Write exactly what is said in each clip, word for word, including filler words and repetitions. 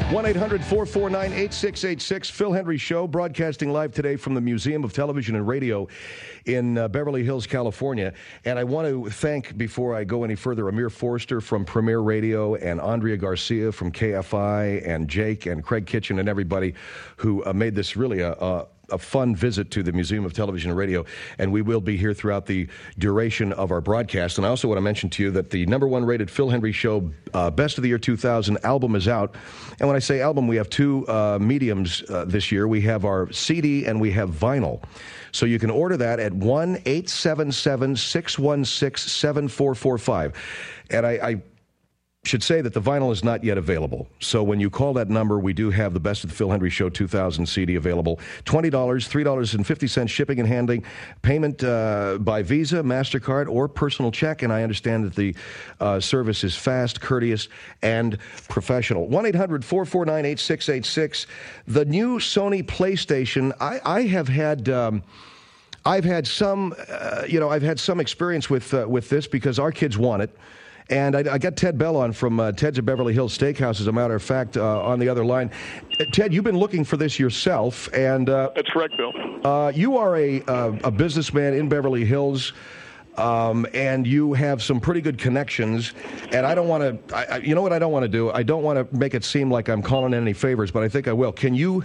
one eight hundred four four nine eight six eight six, Phil Hendrie Show, broadcasting live today from the Museum of Television and Radio in uh, Beverly Hills, California. And I want to thank, before I go any further, Amir Forster from Premier Radio and Andrea Garcia from K F I and Jake and Craig Kitchen and everybody who uh, made this really a, a a fun visit to the Museum of Television and Radio, and we will be here throughout the duration of our broadcast. And I also want to mention to you that the number one rated Phil Hendrie Show uh, Best of the Year two thousand album is out. And when I say album, we have two uh, mediums uh, this year. We have our C D and we have vinyl. So you can order that at one eight seven seven, six one six, seven four four five. And I... I should say that the vinyl is not yet available. So when you call that number, we do have the Best of the Phil Hendrie Show two thousand C D available. twenty dollars, three dollars and fifty cents shipping and handling, payment uh, by Visa, MasterCard, or personal check. And I understand that the uh, service is fast, courteous, and professional. one eight hundred four four nine eight six eight six. The new Sony PlayStation, I, I have had... Um, I've had some, uh, you know, I've had some experience with uh, with this because our kids want it. And I, I got Ted Bell on from uh, Ted's at Beverly Hills Steakhouse, as a matter of fact, uh, on the other line. Uh, Ted, you've been looking for this yourself, and uh, that's correct, Bill. Uh, you are a uh, a businessman in Beverly Hills, um, and you have some pretty good connections. And I don't want to, you know what I don't want to do? I don't want to make it seem like I'm calling in any favors, but I think I will. Can you?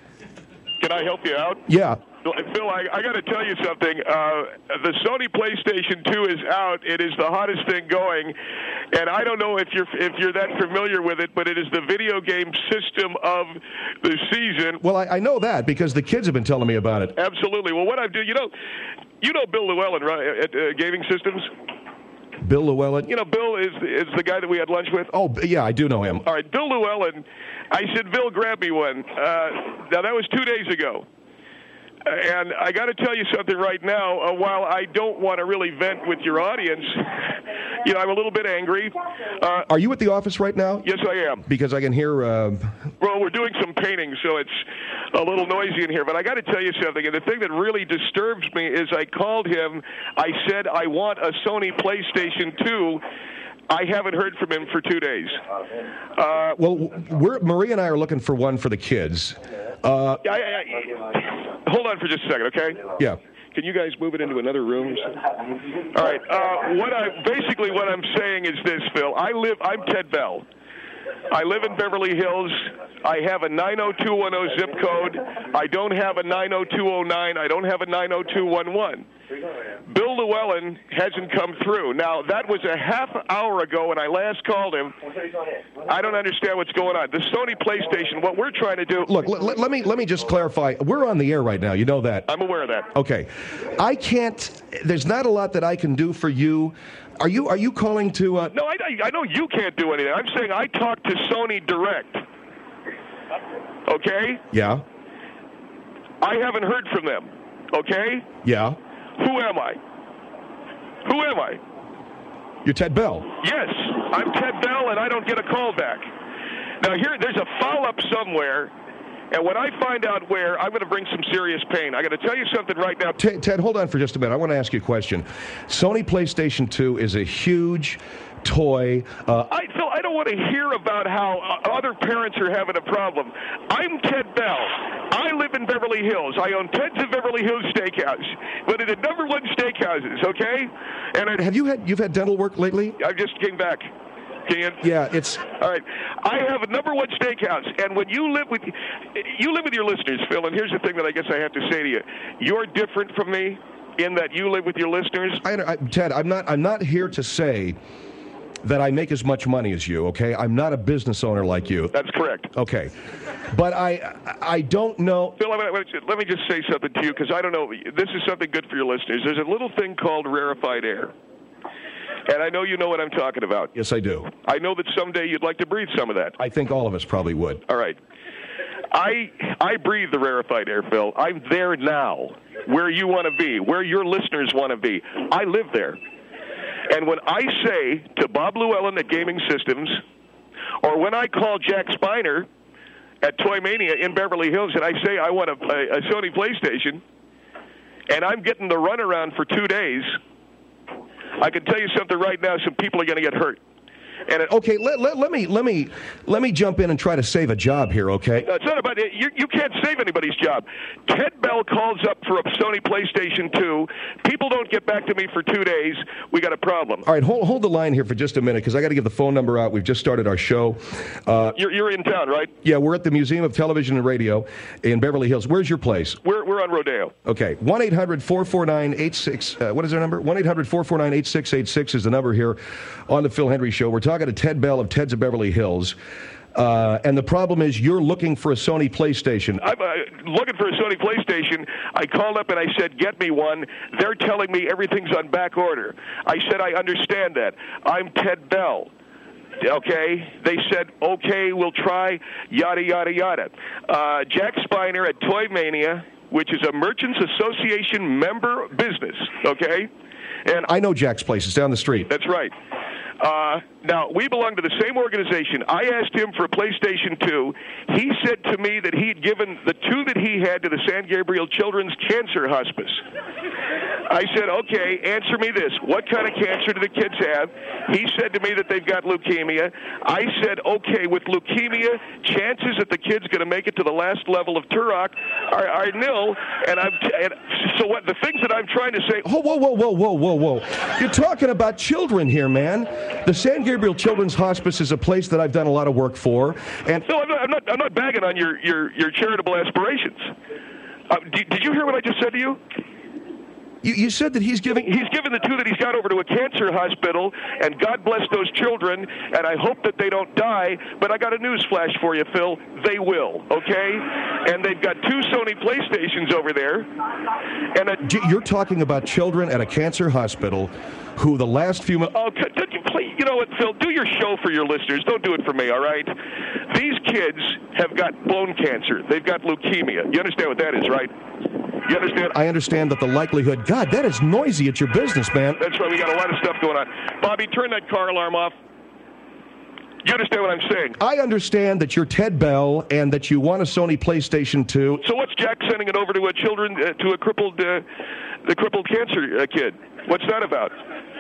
Can I help you out? Yeah. Phil, I, I got to tell you something. Uh, the Sony PlayStation two is out. It is the hottest thing going, and I don't know if you're if you're that familiar with it, but it is the video game system of the season. Well, I, I know that because the kids have been telling me about it. Absolutely. Well, what I do, you know, you know Bill Llewellyn, right, at uh, Gaming Systems. Bill Llewellyn. You know, Bill is is the guy that we had lunch with. Oh, yeah, I do know him. All right, Bill Llewellyn. I said, Bill, grab me one. Uh, now that was two days ago. And I got to tell you something right now. Uh, while I don't want to really vent with your audience, you know, I'm a little bit angry. Uh, Are you at the office right now? Yes, I am. Because I can hear... Uh... Well, we're doing some painting, so it's a little noisy in here. But I got to tell you something. And the thing that really disturbs me is I called him. I said, I want a Sony PlayStation two. I haven't heard from him for two days. Uh, well, we're, Marie and I are looking for one for the kids. Uh, I, I, I, hold on for just a second, okay? Yeah. Can you guys move it into another room? All right. Uh, what I basically what I'm saying is this, Phil. I live. I'm Ted Bell. I live in Beverly Hills. I have a nine oh two one oh zip code. I don't have a nine oh two oh nine. I don't have a nine oh two one one. Bill Llewellyn hasn't come through. Now, that was a half hour ago when I last called him. I don't understand what's going on. The Sony PlayStation, what we're trying to do... Look, let, let me let me just clarify. We're on the air right now. You know that. I'm aware of that. Okay. I can't... There's not a lot that I can do for you. Are you are you calling to... Uh... No, I, I know you can't do anything. I'm saying I talked to Sony direct. Okay? Yeah. I haven't heard from them. Okay? Yeah. Who am I? Who am I? You're Ted Bell. Yes, I'm Ted Bell, and I don't get a call back. Now, here, there's a foul-up somewhere, and when I find out where, I'm going to bring some serious pain. I got to tell you something right now. Ted, Ted, hold on for just a minute. I want to ask you a question. Sony PlayStation two is a huge toy. Uh, I, Phil, I don't want to hear about how uh, other parents are having a problem. I'm Ted Bell. I live in Beverly Hills. I own Ted's of Beverly Hills Steakhouse, one of the number one steakhouses. Okay. And I, have you had you've had dental work lately? I just came back. Can yeah, it's all right. I have a number one steakhouse, and when you live with you live with your listeners, Phil. And here's the thing that I guess I have to say to you: you're different from me in that you live with your listeners. I, I, Ted, I'm not. I'm not here to say that I make as much money as you, okay? I'm not a business owner like you. That's correct. Okay. But I I don't know... Phil, let me just say something to you, because I don't know. This is something good for your listeners. There's a little thing called rarefied air. And I know you know what I'm talking about. Yes, I do. I know that someday you'd like to breathe some of that. I think all of us probably would. All right. I I breathe the rarefied air, Phil. I'm there now, where you want to be, where your listeners want to be. I live there. And when I say to Bob Llewellyn at Gaming Systems, or when I call Jack Spiner at Toy Mania in Beverly Hills and I say I want a, a, a Sony PlayStation, and I'm getting the runaround for two days, I can tell you something right now, some people are going to get hurt. And it, okay, let, let, let me let me let me jump in and try to save a job here. Okay, uh, it's not about it. You, you can't save anybody's job. Ted Bell calls up for a Sony PlayStation two. People don't get back to me for two days. We got a problem. All right, hold hold the line here for just a minute because I got to give the phone number out. We've just started our show. Uh, you're you're in town, right? Yeah, we're at the Museum of Television and Radio in Beverly Hills. Where's your place? We're we're on Rodeo. Okay, one eight hundred four four nine eight six. Uh, what is our number? one eight hundred four four nine eight six eight six is the number here on the Phil Hendrie Show. We're talking to Ted Bell of Ted's of Beverly Hills. Uh, and the problem is you're looking for a Sony PlayStation. I'm uh, looking for a Sony PlayStation. I called up and I said, get me one. They're telling me everything's on back order. I said, I understand that. I'm Ted Bell. Okay, they said, okay, we'll try, yada, yada, yada. Uh, Jack Spiner at Toy Mania, which is a Merchants Association member business, okay? And I know Jack's place. It's down the street. That's right. Uh, now, we belong to the same organization. I asked him for a PlayStation two. He said to me that he'd given the two that he had to the San Gabriel Children's Cancer Hospice. I said, okay, answer me this. What kind of cancer do the kids have? He said to me that they've got leukemia. I said, okay, with leukemia, chances that the kid's going to make it to the last level of Turok are, are nil. And I'm t- and so what the things that I'm trying to say. Oh, whoa, whoa, whoa, whoa, whoa, whoa! You're talking about children here, man. The San Gabriel Children's Hospice is a place that I've done a lot of work for. And no, I'm not. I'm not, I'm not bagging on your your, your charitable aspirations. Uh, did, did you hear what I just said to you? You, you said that he's giving... He's given the two that he's got over to a cancer hospital, and God bless those children, and I hope that they don't die, but I got a news flash for you, Phil. They will, okay? And they've got two Sony PlayStations over there. And a, You're talking about children at a cancer hospital who the last few months... Oh, could, could you please, you know what, Phil? Do your show for your listeners. Don't do it for me, all right? These kids have got bone cancer. They've got leukemia. You understand what that is, right? You understand? I understand that the likelihood... God, that is noisy at your business, man. That's right. We got a lot of stuff going on. Bobby, turn that car alarm off. You understand what I'm saying? I understand that you're Ted Bell and that you want a Sony PlayStation two. So what's Jack sending it over to a children, uh, to a crippled, uh, the crippled cancer uh, kid? What's that about?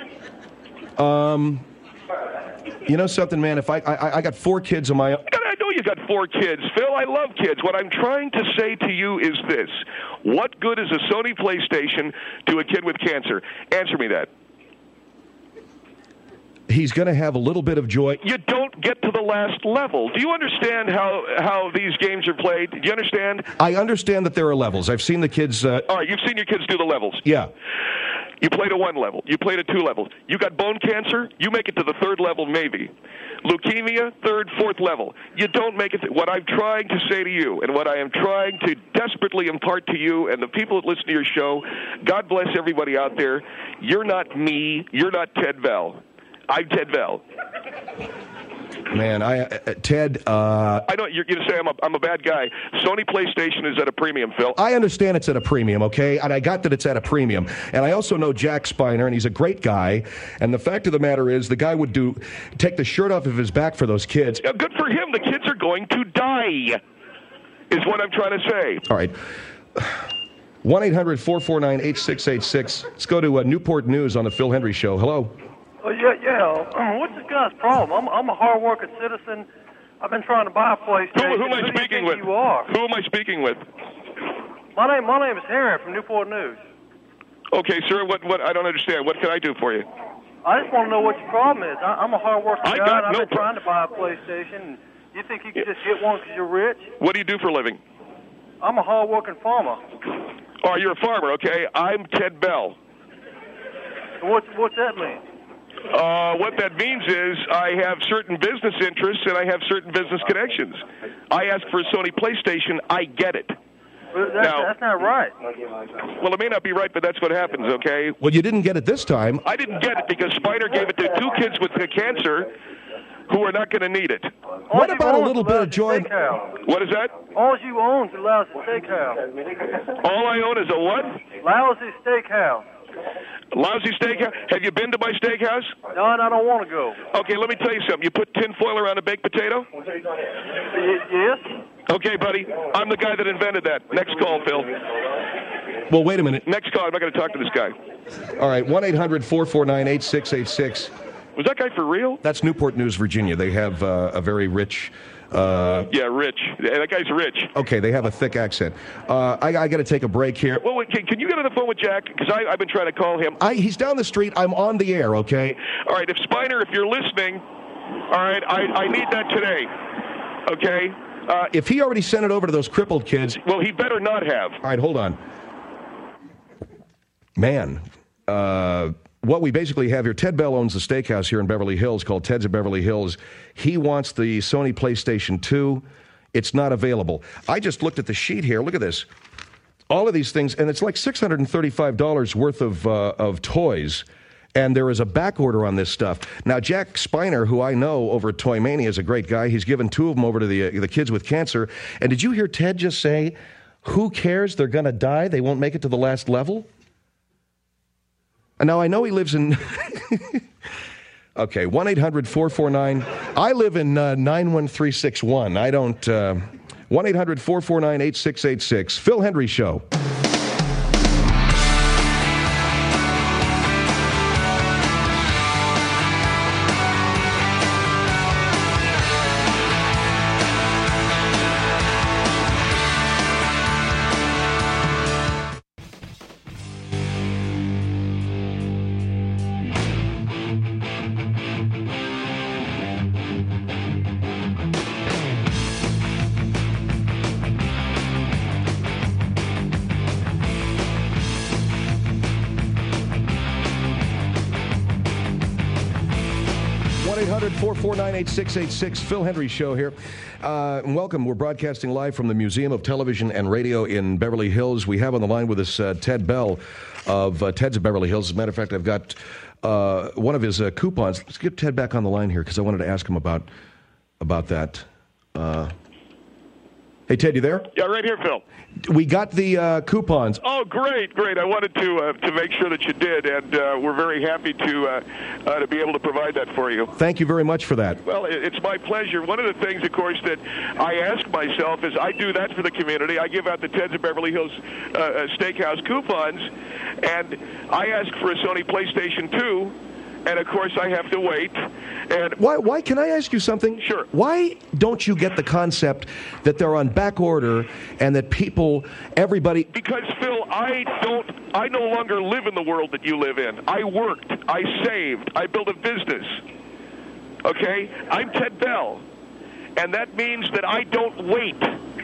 Um... You know something, man? If I, I I got four kids of my own. I know you got four kids, Phil. I love kids. What I'm trying to say to you is this: what good is a Sony PlayStation to a kid with cancer? Answer me that. He's going to have a little bit of joy. You don't get to the last level. Do you understand how how these games are played? Do you understand? I understand that there are levels. I've seen the kids. Uh... All right, you've seen your kids do the levels. Yeah. You played a one level. You played a two level. You got bone cancer. You make it to the third level, maybe. Leukemia, third, fourth level. You don't make it. Th- what I'm trying to say to you, and what I am trying to desperately impart to you and the people that listen to your show, God bless everybody out there. You're not me. You're not Ted Bell. I'm Ted Bell. Man, I uh, Ted. Uh, I know you're going to say I'm a, I'm a bad guy. Sony PlayStation is at a premium, Phil. I understand it's at a premium, okay? And I got that it's at a premium. And I also know Jack Spiner, and he's a great guy. And the fact of the matter is, the guy would do take the shirt off of his back for those kids. Yeah, good for him. The kids are going to die, is what I'm trying to say. All right. one eight hundred four four nine eight six eight six. Let's go to uh, Newport News on the Phil Hendrie Show. Hello. Oh, yeah, yeah. What's this guy's problem? I'm, I'm a hard-working citizen. I've been trying to buy a PlayStation. Who, who am I who speaking do you with? think you are? Who am I speaking with? My name, my name is Harry from Newport News. Okay, sir. What? What? I don't understand. What can I do for you? I just want to know what your problem is. I, I'm a hard-working I guy. got and I've no been pro- trying to buy a PlayStation. You think you can just get one because you're rich? What do you do for a living? I'm a hard-working farmer. Oh, you're a farmer. Okay. I'm Ted Bell. What's what's that mean? Uh, what that means is I have certain business interests and I have certain business connections. I ask for a Sony PlayStation, I get it. But that's, Now- that's not right. Well, it may not be right, but that's what happens, okay? Well, you didn't get it this time. I didn't get it because Spiner gave it to two kids with the cancer who are not going to need it. All What you about a own is little bit of Lousy joy? Steakhouse. What is that? All you own is a Lousy Steakhouse. All I own is a what? Lousy Steakhouse. Lousy steakhouse. Have you been to my steakhouse? No, and I don't want to go. Okay, let me tell you something. You put tin foil around a baked potato? Y- yes? Okay, buddy. I'm the guy that invented that. Next call, Phil. Well, wait a minute. Next call. I'm not going to talk to this guy. All right, one eight hundred four four nine eight six eight six. Was that guy for real? That's Newport News, Virginia. They have uh, a very rich... Uh, yeah, rich. Yeah, that guy's rich. Okay, they have a thick accent. Uh, I, I got to take a break here. Well, wait, can, can you get on the phone with Jack? Because I've been trying to call him. I, he's down the street. I'm on the air, okay? All right, if Spiner, if you're listening, all right, I, I need that today, okay? Uh, if he already sent it over to those crippled kids... Well, he better not have. All right, hold on. Man, uh... what we basically have here, Ted Bell owns the steakhouse here in Beverly Hills called Ted's of Beverly Hills. He wants the Sony PlayStation two. It's not available. I just looked at the sheet here. Look at this. All of these things, and it's like six hundred thirty-five dollars worth of, uh, of toys. And there is a back order on this stuff. Now, Jack Spiner, who I know over at Toy Mania, is a great guy. He's given two of them over to the, uh, the kids with cancer. And did you hear Ted just say, who cares? They're going to die. They won't make it to the last level. Now, I know he lives in... okay, one eight hundred four four nine... I live in uh, nine one three six one. I don't... Uh, one eight hundred four four nine eight six eight six. Phil Hendrie Show. four four nine eight six eight six. Phil Hendrie Show here. Uh, and welcome. We're broadcasting live from the Museum of Television and Radio in Beverly Hills. We have on the line with us uh, Ted Bell of uh, Ted's of Beverly Hills. As a matter of fact, I've got uh, one of his uh, coupons. Let's get Ted back on the line here because I wanted to ask him about about that. Uh, hey, Ted, you there? Yeah, right here, Phil. We got the uh, coupons. Oh, great, great. I wanted to uh, to make sure that you did, and uh, we're very happy to uh, uh, to be able to provide that for you. Thank you very much for that. Well, it's my pleasure. One of the things, of course, that I ask myself is I do that for the community. I give out the Ted's of Beverly Hills uh, uh, Steakhouse coupons, and I ask for a Sony PlayStation two, and, of course, I have to wait. And why, why, can I ask you something? Sure. Why don't you get the concept that they're on back order and that people, everybody... Because, Phil, I don't, I no longer live in the world that you live in. I worked. I saved. I built a business. Okay? I'm Ted Bell. And that means that I don't wait.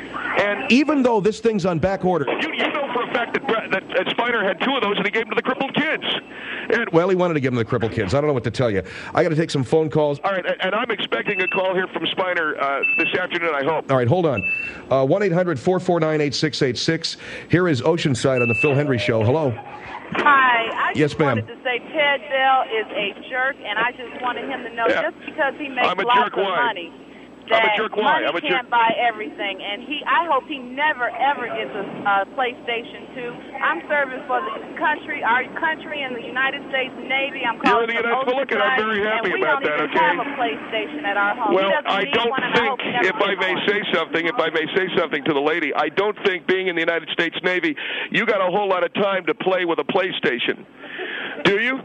And even though this thing's on back order... You, you know for a fact that, that, that Spiner had two of those and he gave them to the crippled kids. And, well, he wanted to give them to the crippled kids. I don't know what to tell you. I got to take some phone calls. All right, and I'm expecting a call here from Spiner uh, this afternoon, I hope. All right, hold on. Uh, one eight hundred four four nine eight six eight six. Here is Oceanside on the Phil Hendrie Show. Hello. Hi. I yes, just ma'am. wanted to say Ted Bell is a jerk, and I just wanted him to know yeah. just because he makes I'm a lots jerk. of Why? money. I'm a jerk. Why? Money I'm a can't jerk. buy everything, and he. I hope he never ever gets a uh, PlayStation two. I'm serving for the country, our country, and the United States Navy. I'm calling You're in the from United States. Look, I'm very happy and we about don't that. even Okay. have a PlayStation at our home. Well, He doesn't I need don't one, and I think, hope he never if I gets may one. say something, if I may say something to the lady, I don't think being in the United States Navy, you got a whole lot of time to play with a PlayStation. Do you?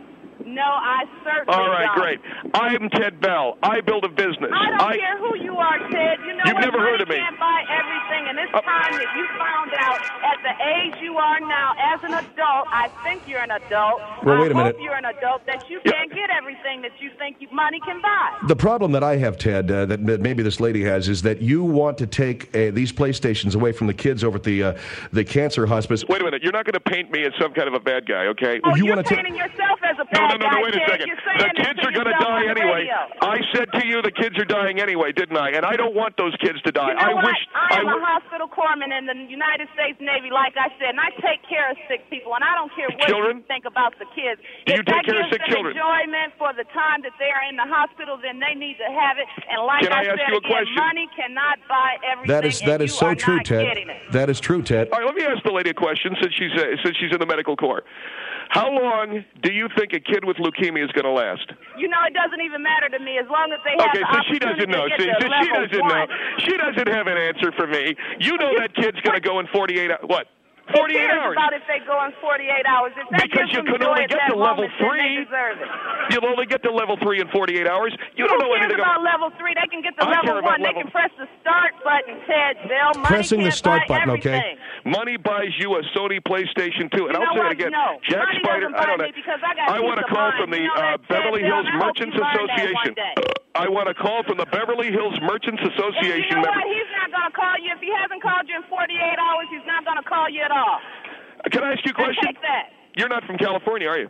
No, I certainly All right, don't. great. I'm Ted Bell. I build a business. I don't I, care who you are, Ted. You know You've what? never Money heard of me. can't buy everything, and it's Uh, time that you found out at the age you are now as an adult. I think you're an adult. Well, wait a I minute. hope you're an adult that you Yeah. can't get everything that you think you, money can buy. The problem that I have, Ted, uh, that, that maybe this lady has, is that you want to take uh, these PlayStations away from the kids over at the uh, the cancer hospice. Wait a minute. You're not going to paint me as some kind of a bad guy, okay? Oh, you you're wanna ta- painting yourself as a No, bad no, no, guy, no, wait a Ted. second. You're The saying this kids to are going to yourself die on the anyway. radio. I said to you the kids are dying anyway, didn't I? And I don't want those kids to die. You know I what? wish I am I a w- hospital corpsman in the United States Navy, like I said, and I take care of sick people, and I don't care what Children? you think about the kids. Do if you take that care of gives sick them children? enjoyment for the time that they're in the hospital, then they need to have it. And like Can I ask said you a again, question? money cannot buy everything. That is that and is you so are true, not Ted. getting it. That is true, Ted. All right, let me ask the lady a question since she's uh, since she's in the medical corps. How long do you think a kid with leukemia is going to last? You know, it doesn't even matter to me as long as they have Okay, the so she opportunity doesn't know. to See, get to so she level doesn't one. know. She doesn't have an answer for me. You know that kid's going to go in forty-eight hours. What? forty-eight cares hours? about if they go in forty-eight hours? If that Because gives you them can joy only at get that to level moment, then three. They deserve it. You'll only get to level three in forty-eight hours. You Who don't know cares anything about about. level three? They can get to I care level about one. level- They can press the start button, Ted Bell. Money Pressing the can't start buy button, okay? everything. Money buys you a Sony PlayStation two, and You I'll know say it what? again. No. Jack Money Spider. doesn't I buy don't know. me because I got I want a peace of call mind. from the You know uh, that, Ted Beverly Bell, Hills and I hope Merchants you learn that Association. one day. I want a call from the Beverly Hills Merchants And Association you know member. what? He's not going to call you. If he hasn't called you in forty-eight hours, he's not going to call you at all. Can I ask you a And question? take that. You're not from California, are you?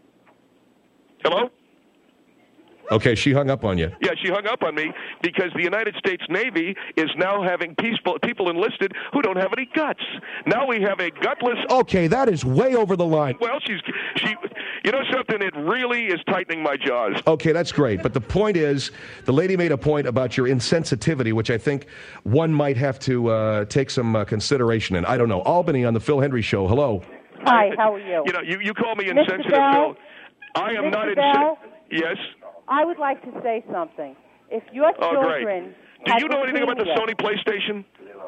Hello? Okay, she hung up on you. Yeah, she hung up on me because the United States Navy is now having peaceful people enlisted who don't have any guts. Now we have a gutless. Okay, that is way over the line. Well, she's she. You know something? It really is tightening my jaws. Okay, that's great. But the point is, the lady made a point about your insensitivity, which I think one might have to uh, take some uh, consideration in. I don't know. Albany on the Phil Hendry Show. Hello. Hi, how are you? You know, you, you call me Mister insensitive, Bell? Phil. I am Mister not Bell? insensitive. Yes. I would like to say something. If your Oh, children great. Do had you know anything about the leukemia- Sony PlayStation?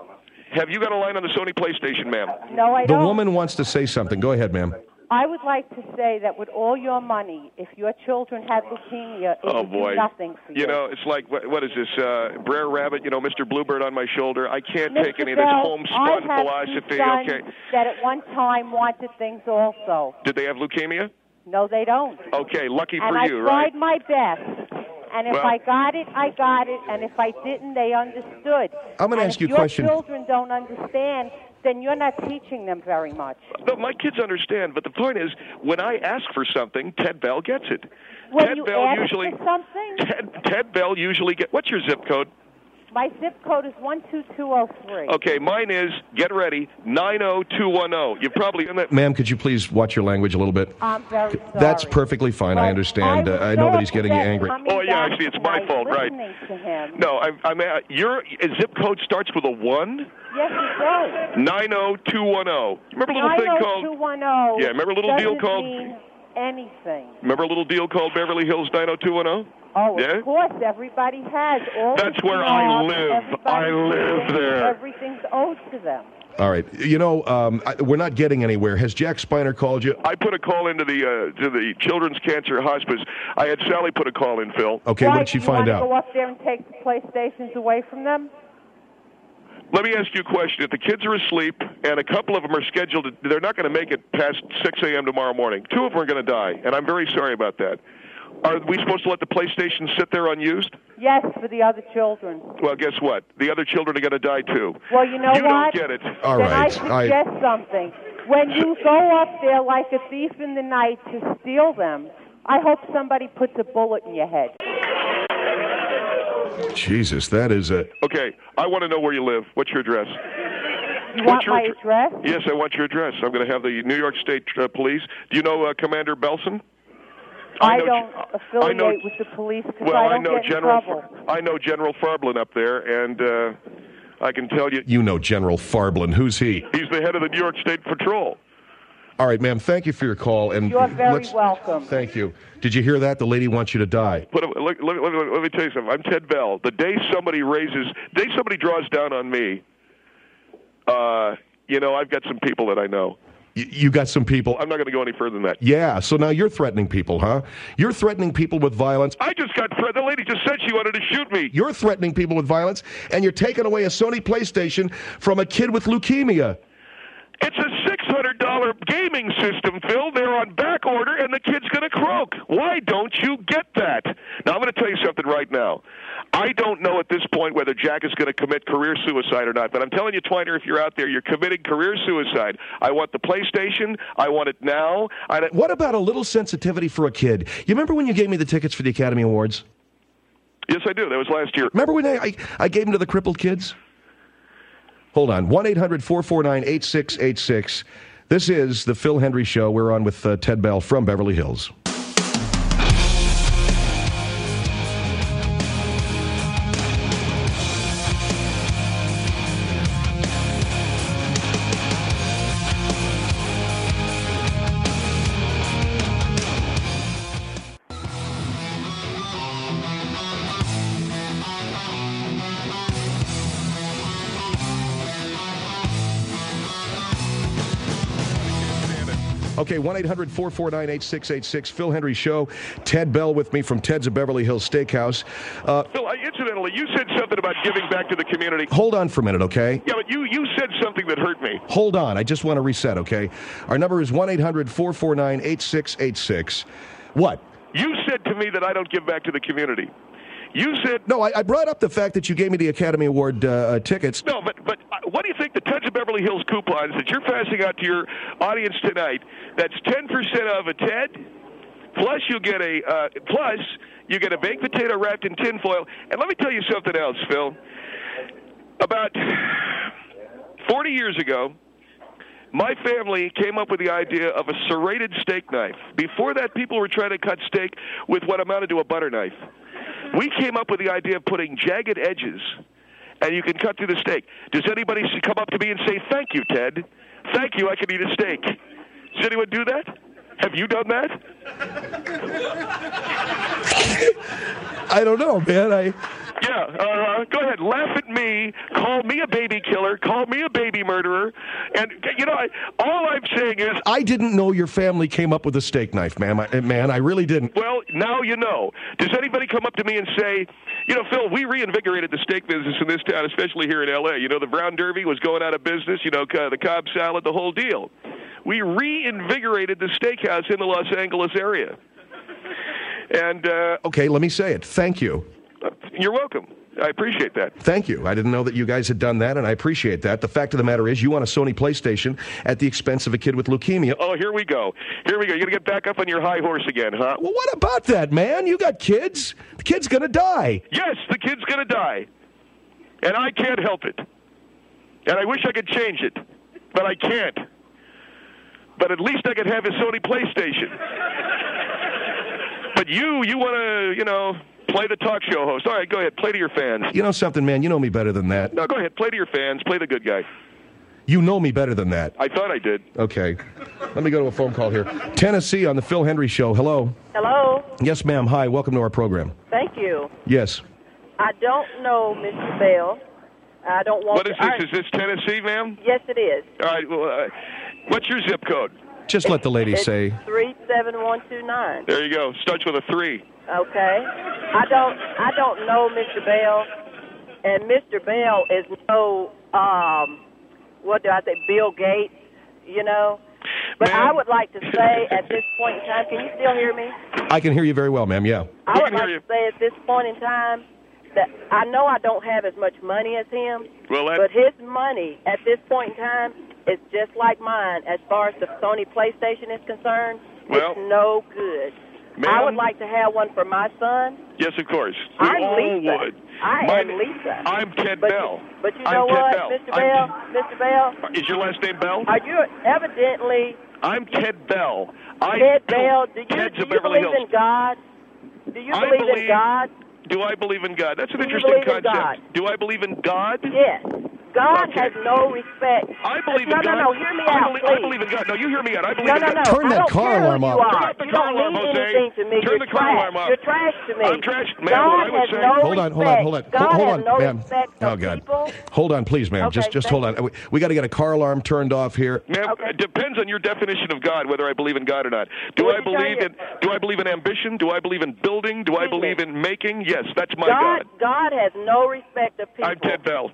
Have you got a line on the Sony PlayStation, ma'am? No, I The don't. woman wants to say something. Go ahead, ma'am. I would like to say that with all your money, if your children had leukemia, it Oh would boy! do nothing for you. You know, it's like what, what is this? Uh, Brer Rabbit? You know, Mister Bluebird on my shoulder. I can't Mister take any of this Bell, homespun I have philosophy. two sons Okay. that at one time wanted things also. Did they have leukemia? No, they don't. Okay, lucky and for I you, tried right? my best. And if Well- I got it, I got it. And if I didn't, they understood. I'm gonna And ask if you a question. Your children don't understand, then you're not teaching them very much. No, my kids understand, but the point is, when I ask for something, Ted Bell gets it. When Ted you Bell ask usually. for something, Ted, Ted Bell usually get. What's your zip code? my zip code is one two two zero three. Okay, mine is. Get ready, nine oh two one oh. You probably. Ma'am, could you please watch your language a little bit? I'm very sorry. That's perfectly fine. I But understand. I, Uh, was I know so that he's getting you upset angry. coming Oh, yeah, back actually, it's my tonight fault, right. listening to him. No, I, I mean, your zip code starts with a one. Yes, it does. Nine oh two one zero. Remember a little thing called? nine oh two one oh Yeah, remember a little deal doesn't called- mean anything. Remember a little deal called Beverly Hills nine oh two one oh? Oh, Yeah? of course, everybody has. All That's the where I jobs, live. everybody I live thinks there. Everything's owed to them. All right. You know, um, I, we're not getting anywhere. Has Jack Spiner called you? I put a call into the uh, to the Children's Cancer Hospice. I had Sally put a call in, Phil. Okay, Why, what did she do you find want out? to go up there and take the PlayStations away from them? Let me ask you a question. If the kids are asleep and a couple of them are scheduled, to, they're not going to make it past six a.m. tomorrow morning. Two of them are going to die, and I'm very sorry about that. Are we supposed to let the PlayStation sit there unused? Yes, for the other children. Well, guess what? The other children are going to die, too. Well, you know you what? don't get it. All then right. I suggest something. When you go up there like a thief in the night to steal them, I hope somebody puts a bullet in your head. Jesus, that is a. Okay, I want to know where you live. What's your address? You What's want your my address? address? Yes, I want your address. I'm going to have the New York State uh, Police. Do you know uh, Commander Belson? I, know don't Ge- affiliate I know, with the police because well, I don't know get in General. trouble. I know General Farblin up there, and uh, I can tell you, You know General Farblin. Who's he? he's the head of the New York State Patrol. All right, ma'am. Thank you for your call. And You're very let's- welcome. Thank you. Did you hear that? The lady wants you to die. Put a, look, look, look, let me tell you something. I'm Ted Bell. The day somebody raises, the day somebody draws down on me, uh, you know, I've got some people that I know. Y- you got some people. I'm not going to go any further than that. Yeah. So now you're threatening people, huh? You're threatening people with violence. I just got threatened. The lady just said she wanted to shoot me. You're threatening people with violence, and you're taking away a Sony PlayStation from a kid with leukemia. It's a six hundred dollars gaming system, Phil. They're on back order, and the kid's going to croak. Why don't you get that? Now, I'm going to tell you something right now. I don't know at this point whether Jack is going to commit career suicide or not, but I'm telling you, Twiner, if you're out there, you're committing career suicide. I want the PlayStation. I want it now. I don't... What about a little sensitivity for a kid? You remember when you gave me the tickets for the Academy Awards? Yes, I do. That was last year. Remember when I, I, I gave them to the crippled kids? Hold on. one eight hundred four four nine eight six eight six. This is the Phil Hendry Show. We're on with uh, Ted Bell from Beverly Hills. Okay, one eight hundred four four nine eight six eight six. Phil Hendrie Show. Ted Bell with me from Ted's of Beverly Hills Steakhouse. Uh, Phil, I, incidentally, you said something about giving back to the community. hold on for a minute, okay? Yeah, but you, you said something that hurt me. Hold on. I just want to reset, okay? Our number is one eight hundred four four nine eight six eight six. What? You said to me that I don't give back to the community. You said... No, I, I brought up the fact that you gave me the Academy Award uh, uh, tickets. No, but but uh, what do you think the Teds of Beverly Hills coupons that you're passing out to your audience tonight, that's ten percent off a Ted, plus you get a, uh, plus you get a baked potato wrapped in tinfoil. And let me tell you something else, Phil. About forty years ago, my family came up with the idea of a serrated steak knife. Before that, people were trying to cut steak with what amounted to a butter knife. We came up with the idea of putting jagged edges, and you can cut through the steak. Does anybody come up to me and say, "Thank you, Ted. Thank you, I can eat a steak"? Does anyone do that? Have you done that? I don't know, man. I... Yeah, uh, go ahead. Laugh at me. Call me a baby killer. Call me a baby murderer. And, you know, I, all I'm saying is... I didn't know your family came up with a steak knife, man. I, man, I really didn't. Well, now you know. Does anybody come up to me and say, you know, Phil, we reinvigorated the steak business in this town, especially here in L A. You know, the Brown Derby was going out of business, you know, the Cobb salad, the whole deal. We reinvigorated the steakhouse in the Los Angeles area. And... Uh, okay, let me say it. Thank you. You're welcome. I appreciate that. Thank you. I didn't know that you guys had done that, and I appreciate that. The fact of the matter is you want a Sony PlayStation at the expense of a kid with leukemia. Oh, here we go. Here we go. You're going to get back up on your high horse again, huh? Well, what about that, man? You got kids. The kid's going to die. Yes, the kid's going to die. And I can't help it. And I wish I could change it, but I can't. But at least I could have a Sony PlayStation. But you, you want to, you know... play the talk show host. All right, go ahead. Play to your fans. You know something, man? You know me better than that. No, go ahead. Play to your fans. Play the good guy. You know me better than that. I thought I did. Okay. Let me go to a phone call here. Tennessee on the Phil Hendrie Show. Hello. Hello. Yes, ma'am. Hi. Welcome to our program. Thank you. Yes. I don't know Mister Bell. I don't want What is to... this? I... Is this Tennessee, ma'am? Yes, it is. All right. Well, uh, what's your zip code? Just let the lady it's say. three seven one two nine. There you go. Starts with a three. Okay. I don't I don't know Mister Bell, and Mister Bell is no, um, what do I say, Bill Gates, you know. But ma'am. I would like to say at this point in time, can you still hear me? I can hear you very well, ma'am, yeah. I We would can like hear to say at this point in time that I know I don't have as much money as him, Well, that... but his money at this point in time is just like mine as far as the Sony PlayStation is concerned. Well, it's no good. Ma'am? I would like to have one for my son. Yes, of course. We I'm all Lisa. would. I My- am Lisa. I'm Ted but Bell. You, but you I'm know Ted what, Bell. Mister I'm Bell? Mister Bell? Is your last name Bell? Are you evidently I'm Ted Bell. I Ted Bell? Do you, Ted's do of you Beverly believe Hills. in God? Do you I believe, believe- in God? Do I believe in God? That's an Do you interesting believe in concept. God? Do I believe in God? Yes. God Okay. has no respect. I believe no, in God. No, no, hear me I out, believe, please. I believe in God. No, you hear me out. I believe No, in no, God. no. Turn I that don't car care alarm who off. you Turn are. up the You car don't alarm, mean Jose. anything to me. Turn You're the car trash. alarm off. You're trash to me. I'm trash. Ma'am, God what I would has say- no Hold on, hold on, hold on. respect. God hold has on, no ma'am. respect Oh, for God. people. Hold on, please, ma'am. Okay, just just thank hold on. We, we got to get a car alarm turned off here. Ma'am, Okay. it depends on your definition of God, whether I believe in God or not. Do Would I you believe turn in Do I believe in ambition? Do I believe in building? Do I Excuse me. believe in making? Yes, that's my God, God. God has no respect of people. I'm Ted Bell.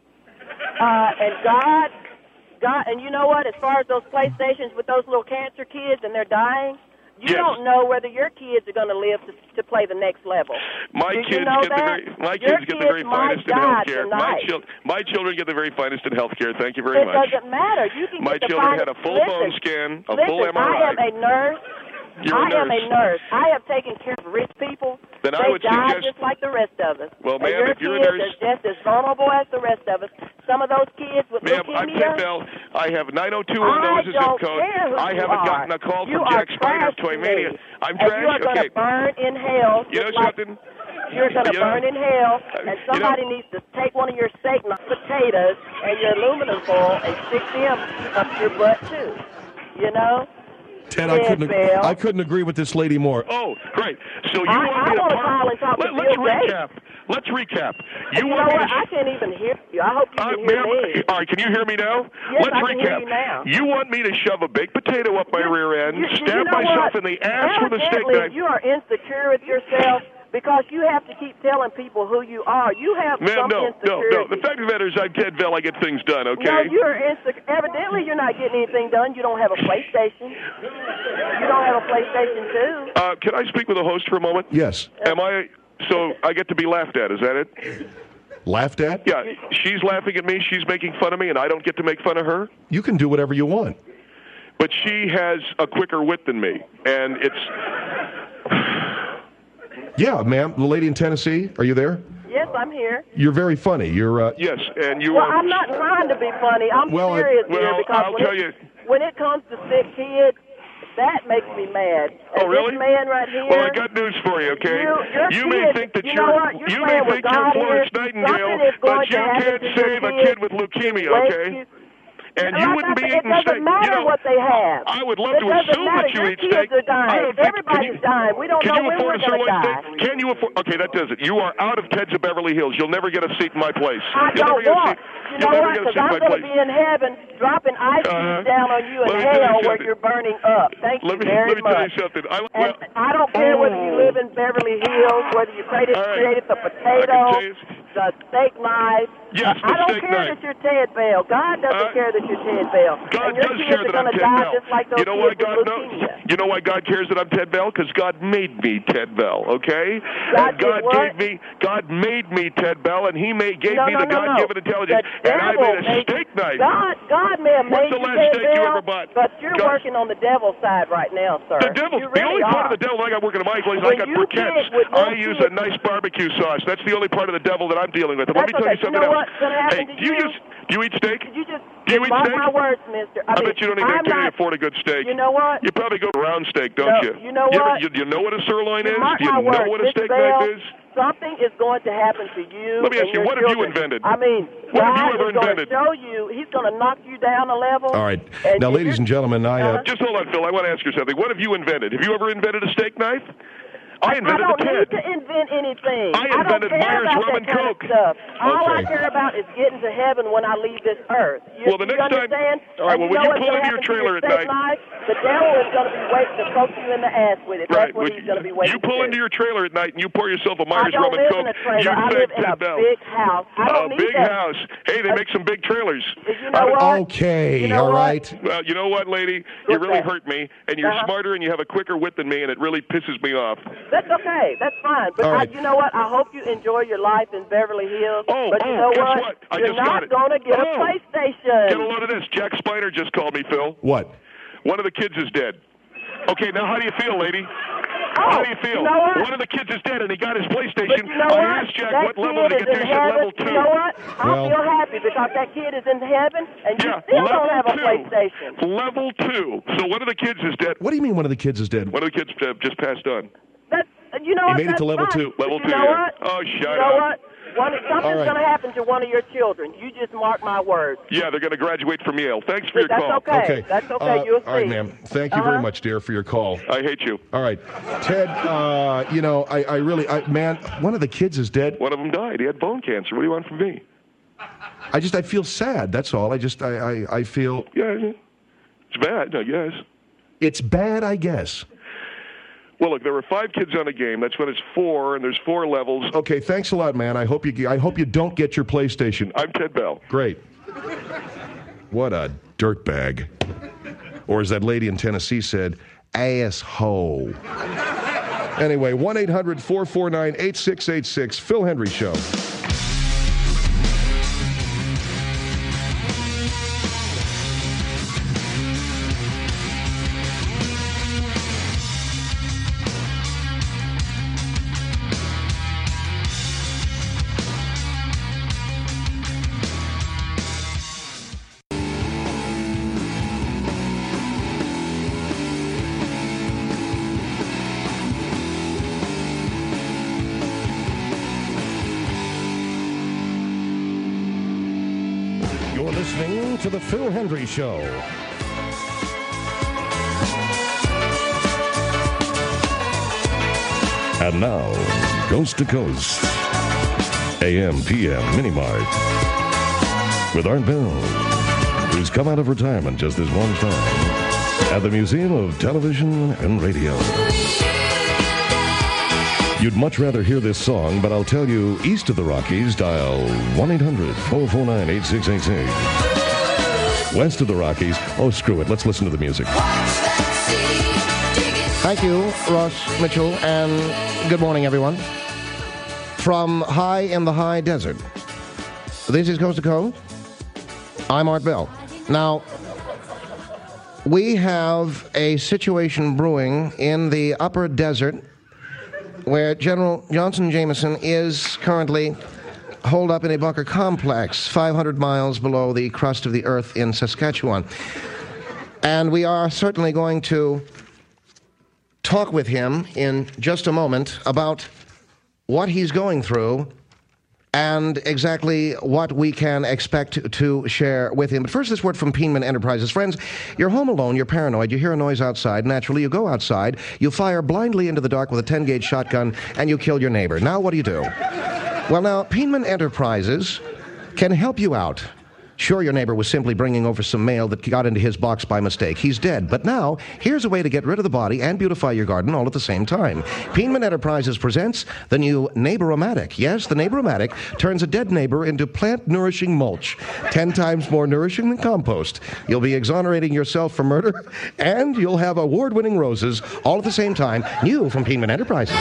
Uh, and God, God, and you know what? As far as those PlayStations with those little cancer kids and they're dying, you Yes. don't know whether your kids are going to live to, to play the next level. My Did kids you know get the that? very my Your kids get the very kids might finest in die health care. My tonight. chil- my children get the very finest in health care. Thank you very It much. doesn't matter. You can My get the children finest. had a full listen, bone scan, a listen, full M R I. I am a nurse. You're a I am nurse. a nurse. I have taken care of rich people. Then they I would die suggest- just like the rest of us. Well, And ma'am, your if you're a kids nurse- are just as vulnerable as the rest of us. Some of those kids with Ma'am, I'm leukemia. Ted Bell. I have nine oh two one I as a zip don't code. care who I you haven't are. gotten a call You from are Jack Spider of trash Toy to Mania. me. I'm And you are trash. going Okay. to burn in hell. You know just like something? You're going to You know- burn in hell, and you know- somebody needs to take one of your steak potatoes and your aluminum foil and stick them up your butt too. You know? Ted, I Ted couldn't, Bell. I couldn't agree with this lady more. Oh, great. So you I- want I me to wanna par- call and talk to Let, Let's Bill Gates. recap. Let's recap. You, You, know want me what? to... I can't even hear you. I hope you Uh, can hear ma'am, me. all right, can you hear me now? Yes, Let's I can recap. hear you now. You want me to shove a baked potato up my You- rear end, you- you stab know myself what? in the ass with a steak Evidently, knife? you are insecure with yourself because you have to keep telling people who you are. You have Ma'am, some no, no, insecurity. no. The fact of the matter is I'm Ted Bell. I get things done, okay? No, you're insecure. Evidently, you're not getting anything done. You don't have a PlayStation. You don't have a PlayStation two. Uh, can I speak with the host for a moment? Yes. Am I... So I get to be laughed at, is that it? Laughed at? Yeah, she's laughing at me, she's making fun of me, and I don't get to make fun of her? You can do whatever you want. But she has a quicker wit than me, and it's... Yeah, ma'am. The lady in Tennessee, are you there? Yes, I'm here. You're very funny. You're. Uh, Yes, and you Well, are... I'm not trying to be funny. I'm Well, I- serious here well, because I'll when, tell it, you- when it comes to sick kids, that makes me mad. Oh, And really? This man right here. Well, I got news for you, okay? You, your you may kid, think that you you're, know what? You're you may playing with think you're God Florence here. Nightingale, Something is going but you to happen can't to your save a kids kid with leukemia, to wake okay? you- And Like you I wouldn't be said, eating it doesn't steak. matter You know, what they have. I would love it to doesn't assume matter. that you your eat kids steak. Are dying. I don't think, Everybody's can you, dying. We don't can know you when afford we're a going to sirloin die. steak? Can you afford? Okay, that does it. You are out of Ted's of Beverly Hills. You'll never get a seat in my place. I You'll don't never get a want. seat. You You'll know never what? get a Because seat in I'm my going to place. be in heaven dropping ice cubes Uh-huh. down on you in Let me tell you hell where something. you're burning up. Thank Let you me very let me much. tell you something. I, And well, I don't care whether you live in Beverly Hills, whether you created, All right. created the I potato, can tell you- the steak knife. Yes, I the don't steak care knife. that you're Ted Bell. God doesn't Uh, care that you're Ted Bell. God and your does kids care are that I'm gonna Ted die Bell. just like those You know why kids God with knows? leukemia. You know why God cares that I'm Ted Bell? Because God made me Ted Bell. Okay? God and God did what? gave me. God made me Ted Bell, and He made gave no, me no, the no, no. God-given intelligence, The and I devil made a made steak you- knife. God, God may have What's made the you last Ted steak you Bell, ever bought? but you're God- working on the devil's side right now, sir. The devil. You the really only are. part of the devil I got working at my place, I When got you briquettes. dig with I little use kids- a nice barbecue sauce. That's the only part of the devil that I'm dealing with. And let That's me tell okay. you something You know else. what's gonna happen hey, to do you you? use? Do you eat steak? You just, Do you just eat mark steak? my words, mister. I, I mean, bet you don't even I'm can not, afford a good steak. You know what? You probably go round steak, don't No, you? you know you what? Ever, you, you know what a sirloin You is? mark Do you my know words, what a Mister steak Bell, knife is? Something is going to happen to you. Let me ask and you, your what have you children. invented? I mean, What have God you ever is going invented? to show you. He's going to knock you down a level. all right. and Now, you ladies just- and gentlemen, I. Uh, Uh-huh. Just hold on, Phil. I want to ask you something. What have you invented? Have you ever invented a steak knife? I I invented don't the need Ted. to invent anything. I don't invented care Myers about Rum that and kind Coke. Of stuff. All I Okay. care about is getting to heaven when I leave this earth. You, Well, the you next time- understand? all right, And well, you when know you what's pull gonna into your happen to trailer at steak night- knife? The devil is going to be waiting to poke you in the ass with it. Right. That's what Would he's going to be you, waiting you pull to into do. your trailer at night and you pour yourself a I Myers don't Rum and live Coke. in a trailer. You I thank live in Ted a Bell. big house. I A don't need big that. house. Hey, they make some big trailers. You know what? okay. You know all what? right. Well, you know what, lady? You What's really that? hurt me, and you're Uh-huh. smarter, and you have a quicker wit than me, and it really pisses me off. That's okay. That's fine. But All I, right. you know what? I hope you enjoy your life in Beverly Hills. Oh, but you oh, know guess what? what? I You're just got not it. going to get Oh. a PlayStation. Get a load of this. Jack Spider just called me, Phil. What? One of the kids is dead. Okay, now how do you feel, lady? Oh, How do you feel? you know what? One of the kids is dead, and he got his PlayStation. But you know I what? asked Jack that what level kid to get is there. in He said heaven. level two. You know what? I Well- feel happy because that kid is in heaven, and you Yeah, still level don't have a two. PlayStation. Level two. So one of the kids is dead. What do you mean one of the kids is dead? One of the kids uh, just passed on. That's you know He what? made it That's to level fine. two. Level But two, you know yeah. what? Oh, shut You know up. what? One, something's All right. going to happen to one of your children. You just mark my words. Yeah, they're going to graduate from Yale. Thanks for your That's call. okay. Okay. That's okay. Uh, You'll see. all right, ma'am. Thank you very Uh-huh. much, dear, for your call. I hate you. All right. Ted, uh, you know, I, I really, I, man, one of the kids is dead. One of them died. He had bone cancer. What do you want from me? I just, I feel sad. That's all. I just, I, I, I feel Yeah, yeah. It's bad, I guess. it's bad, I guess. Well, look, there were five kids on a game. That's when it's four, and there's four levels. Okay, thanks a lot, man. I hope you, I hope you don't get your PlayStation. I'm Ted Bell. Great. What a dirtbag. Or as that lady in Tennessee said, asshole. Anyway, one eight hundred four four nine eight six eight six, Phil Hendry Show. You're listening to The Phil Hendry Show. And now, Coast to Coast, A M P M Mini Mart, with Art Bell, who's come out of retirement just this one time, at the Museum of Television and Radio. You'd much rather hear this song, but I'll tell you, east of the Rockies, dial one eight hundred four four nine eight six eight six. West of the Rockies, oh, screw it, let's listen to the music. Thank you, Ross Mitchell, and good morning, everyone. From high in the high desert, this is Coast to Coast. I'm Art Bell. Now, we have a situation brewing in the upper desert where General Johnson Jameson is currently holed up in a bunker complex five hundred miles below the crust of the earth in Saskatchewan. And we are certainly going to talk with him in just a moment about what he's going through and exactly what we can expect to share with him. But first, this word from Peenman Enterprises. Friends, you're home alone, you're paranoid, you hear a noise outside. Naturally, you go outside, you fire blindly into the dark with a ten-gauge shotgun, and you kill your neighbor. Now, what do you do? Well, now, Peenman Enterprises can help you out. Sure, your neighbor was simply bringing over some mail that got into his box by mistake. He's dead. But now, here's a way to get rid of the body and beautify your garden all at the same time. Peenman Enterprises presents the new Neighbor-O-Matic. Yes, the Neighbor-O-Matic turns a dead neighbor into plant-nourishing mulch. Ten times more nourishing than compost. You'll be exonerating yourself from murder, and you'll have award-winning roses all at the same time. New from Peenman Enterprises.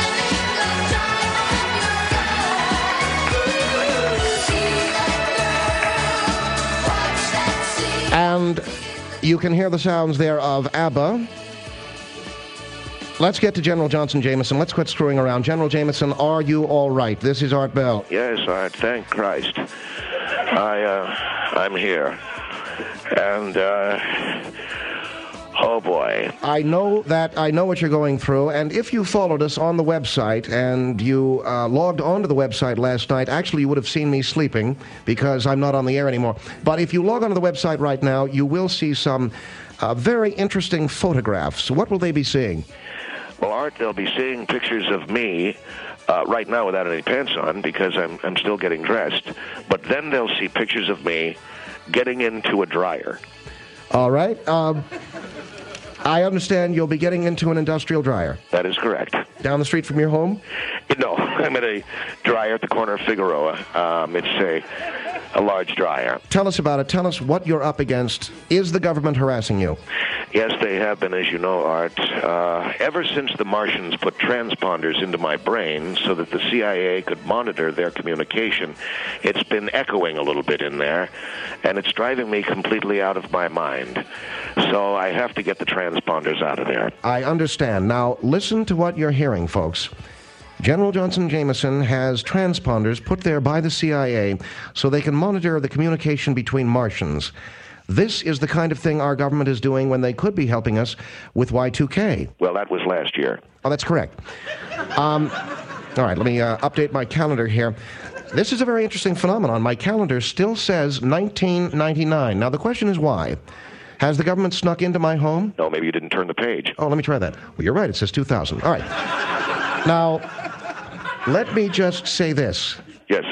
And you can hear the sounds there of ABBA. Let's get to General Johnson Jameson. Let's quit screwing around. General Jameson, are you all right? This is Art Bell. Yes, Art. Thank Christ. I, uh, I'm here. And, uh, oh boy. I know that, I know what you're going through, and if you followed us on the website and you uh, logged onto the website last night, actually you would have seen me sleeping because I'm not on the air anymore. But if you log onto the website right now, you will see some uh, very interesting photographs. What will they be seeing? Well, Art, they'll be seeing pictures of me uh, right now without any pants on because I'm, I'm still getting dressed. But then they'll see pictures of me getting into a dryer. All right. Um, I understand you'll be getting into an industrial dryer. That is correct. Down the street from your home? No, I'm at a dryer at the corner of Figueroa. Um, it's a, a large dryer. Tell us about it. Tell us what you're up against. Is the government harassing you? Yes, they have been, as you know, Art. Uh, ever since the Martians put transponders into my brain so that the C I A could monitor their communication, it's been echoing a little bit in there, and it's driving me completely out of my mind. So I have to get the transponders out of there. I understand. Now, listen to what you're hearing, folks. General Johnson Jameson has transponders put there by the C I A so they can monitor the communication between Martians. This is the kind of thing our government is doing when they could be helping us with Y two K. Well, that was last year. Oh, that's correct. Um, all right, let me uh, update my calendar here. This is a very interesting phenomenon. My calendar still says nineteen ninety-nine. Now, the question is why? Has the government snuck into my home? No, maybe you didn't turn the page. Oh, let me try that. Well, you're right. It says two thousand. All right. Now, let me just say this. Yes.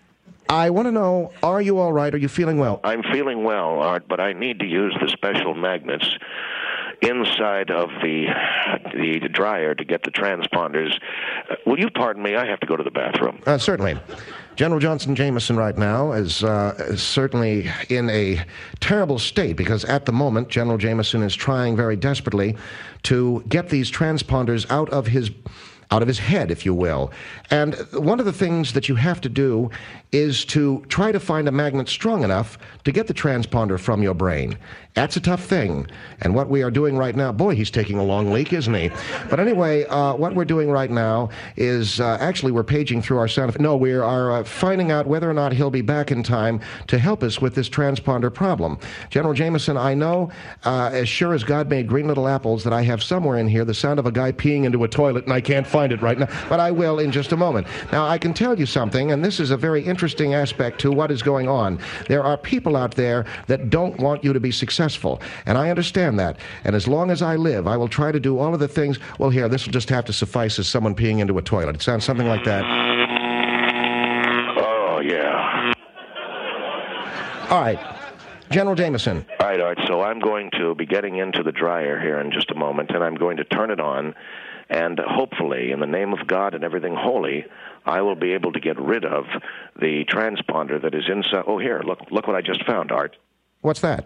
I want to know, are you all right? Are you feeling well? I'm feeling well, Art, but I need to use the special magnets inside of the the dryer to get the transponders. Uh, will you pardon me? I have to go to the bathroom. Uh, certainly. General Johnson Jameson right now is, uh, is certainly in a terrible state because at the moment, General Jameson is trying very desperately to get these transponders out of his out of his head, if you will. And one of the things that you have to do is to try to find a magnet strong enough to get the transponder from your brain. That's a tough thing. And what we are doing right now, boy, he's taking a long leak, isn't he? But anyway, uh, what we're doing right now is uh, actually we're paging through our sound. No, we are uh, finding out whether or not he'll be back in time to help us with this transponder problem. General Jameson, I know uh, as sure as God made green little apples that I have somewhere in here the sound of a guy peeing into a toilet and I can't find find it right now, but I will in just a moment. Now, I can tell you something, and this is a very interesting aspect to what is going on. There are people out there that don't want you to be successful, and I understand that. And as long as I live, I will try to do all of the things. Well, here, this will just have to suffice as someone peeing into a toilet. It sounds something like that. Oh, yeah. All right. General Jameson. All right, Art, so I'm going to be getting into the dryer here in just a moment, and I'm going to turn it on, and hopefully, in the name of God and everything holy, I will be able to get rid of the transponder that is inside. Oh, here, look, look what I just found, Art. What's that?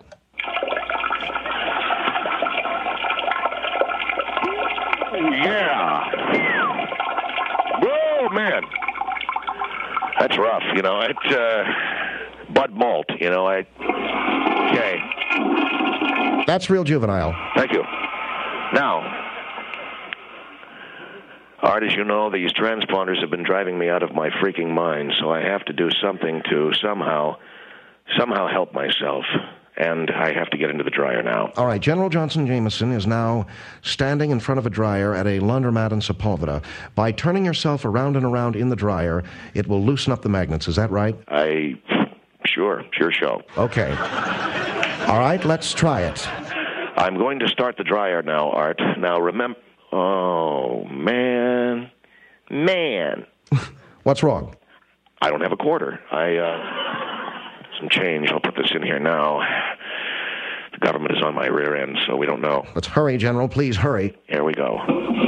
Yeah. Whoa, man. That's rough, you know. It, uh, Bud Malt, you know. I. Okay. That's real juvenile. Thank you. Now, Art, as you know, these transponders have been driving me out of my freaking mind, so I have to do something to somehow, somehow help myself. And I have to get into the dryer now. All right, General Johnson Jameson is now standing in front of a dryer at a laundromat in Sepulveda. By turning yourself around and around in the dryer, it will loosen up the magnets. Is that right? I... Sure, sure show. Okay. All right, let's try it. I'm going to start the dryer now, Art. Now, remember... Oh, man. Man. What's wrong? I don't have a quarter. I, uh... Some change. I'll put this in here now. The government is on my rear end, so we don't know. Let's hurry, General. Please hurry. Here we go.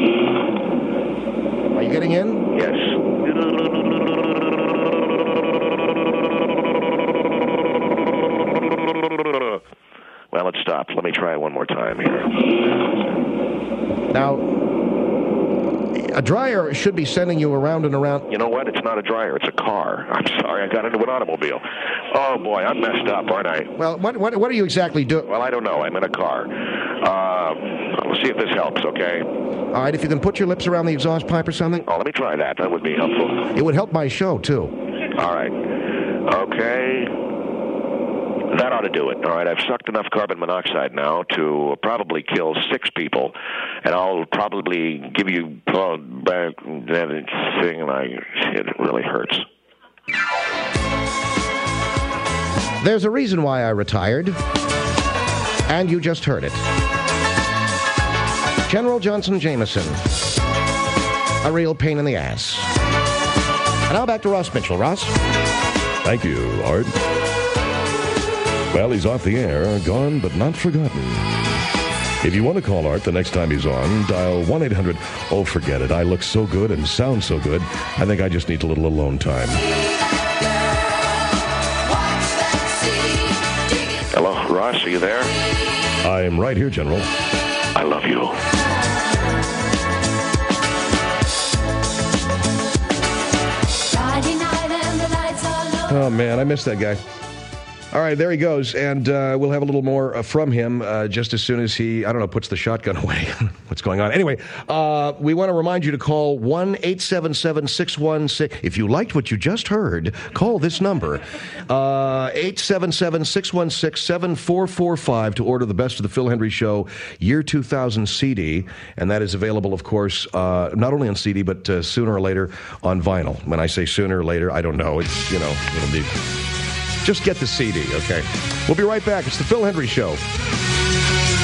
Are you getting in? Yes. Well, it stopped. Let me try it one more time here. Now, a dryer should be sending you around and around. You know what? It's not a dryer. It's a car. I'm sorry. I got into an automobile. Oh, boy. I'm messed up, aren't I? Well, what what, what are you exactly doing? Well, I don't know. I'm in a car. Uh, we'll see if this helps, okay? All right, if you can put your lips around the exhaust pipe or something. Oh, let me try that. That would be helpful. It would help my show, too. All right. Okay. That ought to do it. All right, I've sucked enough carbon monoxide now to probably kill six people, and I'll probably give you uh, back that thing, and I, it really hurts. There's a reason why I retired, and you just heard it. General Johnson Jameson, a real pain in the ass. And now back to Ross Mitchell. Ross? Thank you, Art. Well, he's off the air, gone but not forgotten. If you want to call Art the next time he's on, dial one eight hundred, oh, forget it. I look so good and sound so good, I think I just need a little alone time. Hello, Ross, are you there? I'm right here, General. I love you. Oh, man, I miss that guy. All right, there he goes, and uh, we'll have a little more uh, from him uh, just as soon as he, I don't know, puts the shotgun away. What's going on? Anyway, uh, we want to remind you to call one eight seven seven, six one six. If you liked what you just heard, call this number, uh, eight seven seven, six one six, seven four four five to order the Best of the Phil Hendrie Show Year two thousand C D, and that is available, of course, uh, not only on C D, but uh, sooner or later on vinyl. When I say sooner or later, I don't know. It's, you know, it'll be... Just get the C D, okay? We'll be right back. It's the Phil Hendrie Show.